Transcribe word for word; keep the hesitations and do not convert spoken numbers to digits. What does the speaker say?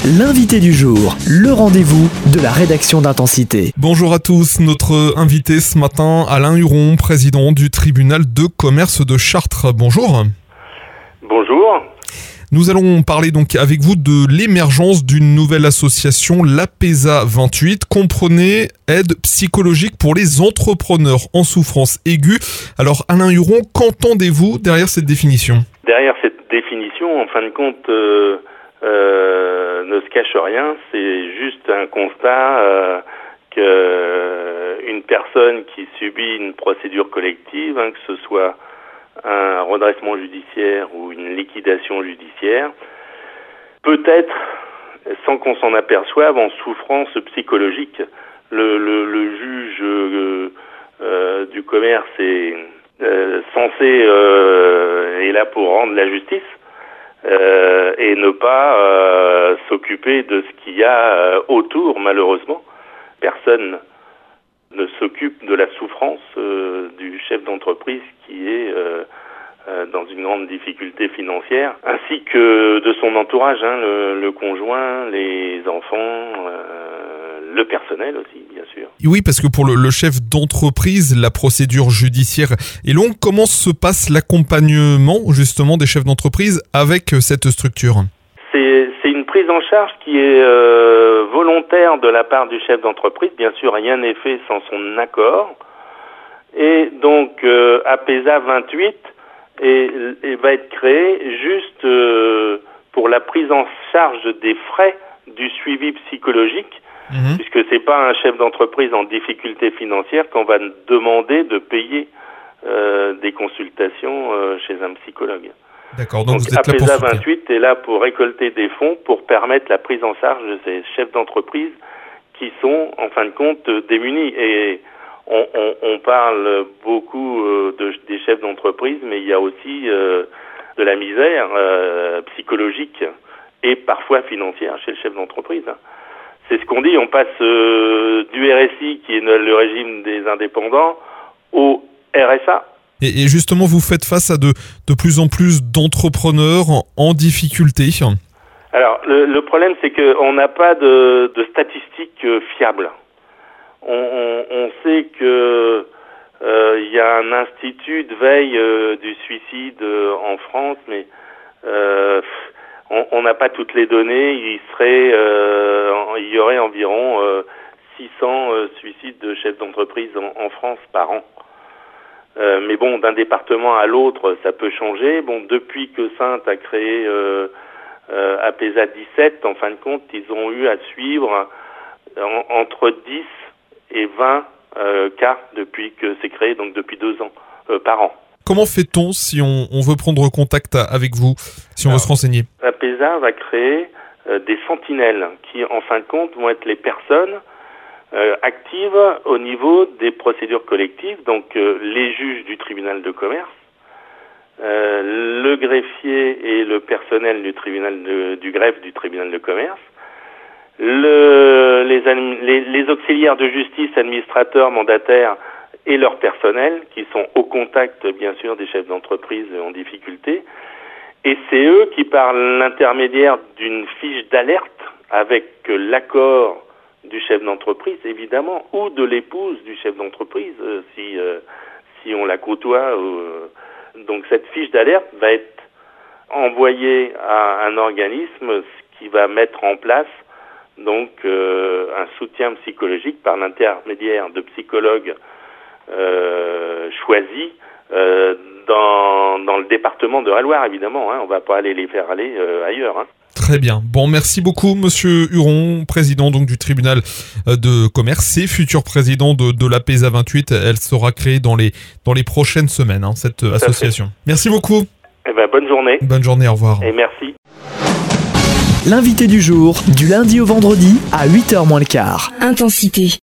L'invité du jour, le rendez-vous de la rédaction d'Intensité. Bonjour à tous, notre invité ce matin, Alain Huron, président du tribunal de commerce de Chartres. Bonjour. Bonjour. Nous allons parler donc avec vous de l'émergence d'une nouvelle association, l'APESA vingt-huit. Comprenez, aide psychologique pour les entrepreneurs en souffrance aiguë. Alors Alain Huron, qu'entendez-vous derrière cette définition ? Derrière cette définition, en fin de compte, euh, euh, ne se cache rien. C'est juste un constat euh, qu'une personne qui subit une procédure collective, hein, que ce soit un redressement judiciaire ou une liquidation judiciaire, peut être, sans qu'on s'en aperçoive, en souffrance psychologique. Le, le, le juge euh, euh, du commerce est euh, censé euh, est là pour rendre la justice euh, et ne pas euh, s'occuper de ce qu'il y a euh, autour, malheureusement. Personne ne s'occupe de la souffrance euh, du chef d'entreprise qui est euh, euh, dans une grande difficulté financière, ainsi que de son entourage, hein, le, le conjoint, les enfants, euh, le personnel aussi, bien sûr. Oui, parce que pour le, le chef d'entreprise, la procédure judiciaire est longue. Comment se passe l'accompagnement justement des chefs d'entreprise avec cette structure ? C'est, c'est une prise en charge qui est euh, volontaire de la part du chef d'entreprise. Bien sûr, rien n'est fait sans son accord. Et donc, euh, APESA vingt-huit et, et va être créé juste euh, pour la prise en charge des frais du suivi psychologique, mmh. puisque c'est pas un chef d'entreprise en difficulté financière qu'on va demander de payer euh, des consultations euh, chez un psychologue. D'accord, donc, donc vous êtes APESA là pour vingt-huit est là pour récolter des fonds pour permettre la prise en charge de ces chefs d'entreprise qui sont, en fin de compte, démunis. Et on, on, on parle beaucoup euh, de, des chefs d'entreprise, mais il y a aussi euh, de la misère euh, psychologique et parfois financière chez le chef d'entreprise. C'est ce qu'on dit, on passe euh, du R S I, qui est le régime des indépendants, au R S A. Et, et justement, vous faites face à de, de plus en plus d'entrepreneurs en, en difficulté. Alors, le, le problème, c'est qu'on n'a pas de, de statistiques euh, fiables. On, on, on sait que euh, il y a un institut de veille euh, du suicide euh, en France, mais euh, on n'a pas toutes les données. Il serait, euh, il y aurait environ euh, six cents euh, suicides de chefs d'entreprise en, en France par an. Euh, mais bon, d'un département à l'autre, ça peut changer. Bon, depuis que Saintes a créé euh, euh, APESA dix-sept, en fin de compte, ils ont eu à suivre en, entre dix et vingt euh, cas depuis que c'est créé, donc depuis deux ans, euh, par an. Comment fait-on si on, on veut prendre contact avec vous, si on Alors, veut se renseigner ? APESA va créer euh, des sentinelles qui, en fin de compte, vont être les personnes Euh, active au niveau des procédures collectives, donc euh, les juges du tribunal de commerce, euh, le greffier et le personnel du tribunal de, du greffe du tribunal de commerce, le, les, les, les auxiliaires de justice, administrateurs, mandataires et leur personnel qui sont au contact bien sûr des chefs d'entreprise en difficulté, et c'est eux qui par l'intermédiaire d'une fiche d'alerte avec l'accord du chef d'entreprise, évidemment, ou de l'épouse du chef d'entreprise, euh, si euh, si on la côtoie. Euh, donc cette fiche d'alerte va être envoyée à un organisme qui va mettre en place donc euh, un soutien psychologique par l'intermédiaire de psychologues euh, choisis euh, dans dans le département de Haute-Loire, évidemment. Hein, on va pas aller les faire aller euh, ailleurs. Hein. Très bien. Bon, merci beaucoup, Monsieur Huron, président donc du tribunal de commerce et futur président de, de l'APESA vingt-huit. Elle sera créée dans les, dans les prochaines semaines, hein, cette Tout association. Merci beaucoup. Eh ben, bonne journée. Bonne journée, au revoir. Et merci. L'invité du jour, du lundi au vendredi à huit heures moins le quart. Intensité.